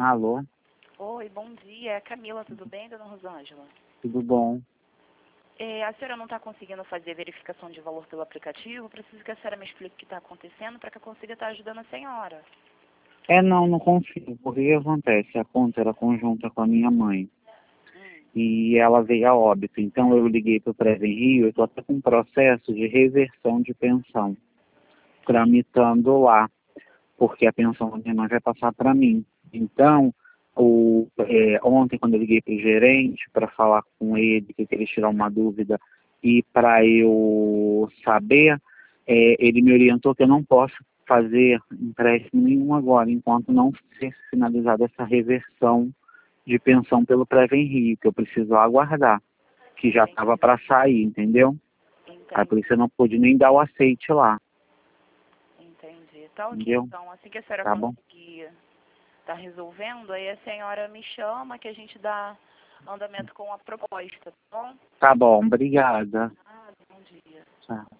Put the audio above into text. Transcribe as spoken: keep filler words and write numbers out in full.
Alô? Oi, bom dia. É Camila, tudo bem, dona Rosângela? Tudo bom? É, a senhora não está conseguindo fazer verificação de valor pelo aplicativo? Preciso que a senhora me explique o que está acontecendo para que eu consiga estar ajudando a senhora. É, não, não consigo. Porque o que acontece? A conta era conjunta com a minha mãe. Hum, E ela veio a óbito. Então eu liguei para o Preve Rio, eu estou até com um processo de reversão de pensão, tramitando lá, porque a pensão da minha mãe vai passar para mim. Então, o, é, ontem, quando eu liguei para o gerente para falar com ele, que queria tirar uma dúvida, e para eu saber, é, ele me orientou que eu não posso fazer empréstimo nenhum agora, enquanto não ser finalizada essa reversão de pensão pelo Preve Rio, que eu preciso aguardar, que já estava para sair, entendeu? Aí por entendi, isso eu não pude nem dar o aceite lá, entendi. Tá ok, entendeu? então, assim que a senhora Tá bom? conseguir estar resolvendo, aí a senhora me chama que a gente dá andamento com a proposta, tá bom? Tá bom, obrigada. Ah, bom dia. Tchau.